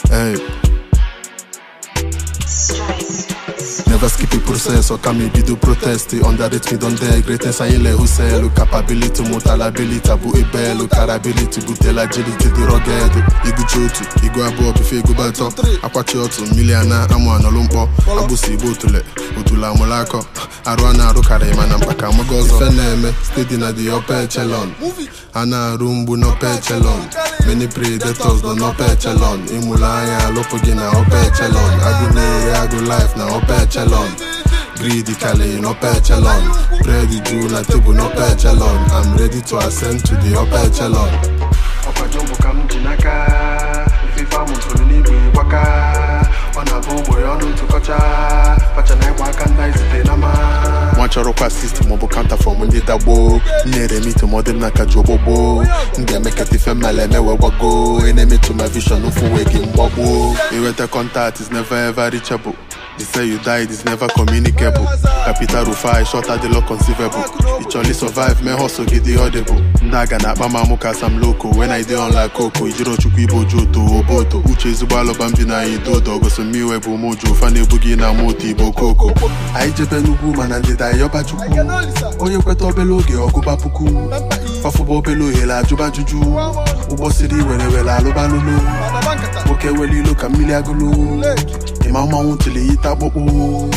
Hey. Never skip a process or can me be do protest. Underrate me don't dare greatness and yele who say look capability, mutalability, abu ebel, carability, butel agility, the rugged. Igu chotu, igu abo, bife igu bato. Aquachotu, miliana, amwan olumpo. Abu si botule, utula molako. Arwana rukare manampaka mogozo. Feneme, steady na the upper echelon. Ana rumbu no pechelon. Many predators don't no pechelon. Imulaya, lopogina, upper echelon. Agune, agu life na upper echelon. Greedy Cali, no echelon. Ready Jew na table, no echelon. I'm ready to ascend to the upper echelon. Opa jumbo kam jinaka. If you found me waka. On a bobo yonu to kocha. Pachana wakanda is the nama. Mwachoroka system obo counter from ndi dabo. Nere me to modern naka jobobo. Nge make it female mewe wago. Enemy to my vision ufu waking bobo. The contact is never ever reachable. They say you died is never communicable. Capital Rufai short at the law conceivable. It only survive me hustle get the audible. Ndaga na mama muka some loco. When I dey on like Coco, Ijiro Chukwibo Joto Oboto. Uche Zubalo Bambina Idodo. Go some me webu mojo. Fane bugi na moti bokoko. Aije nugu man the die yoba chuku. Oye kweto beloge oguba puku. Fafubo belo hela juba juju. Ubo siri wele aloba lulu. Oke weli lo kamilia gulu. Mama won't tell you tabobo.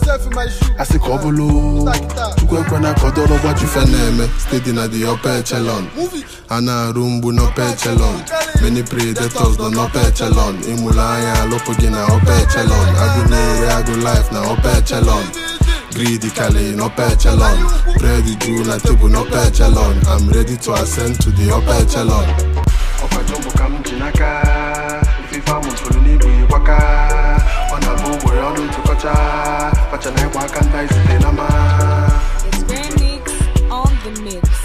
I say kobolo. Chukwekwana kodoro what you feneme. Steady na the upper echelon. Ana rumbu no echelon. Many predators don't no echelon. Imulaya lopogina upper echelon. Agune agu life na upper echelon. Greedy Cali no echelon. Ready Jew na table no echelon. I'm ready to ascend to the upper echelon. Opa jumbo kam jinaka. If you found me waka. On a bobo yonu to kocha. Pachana wakanda is the nama. It's Grand Mix on the mix.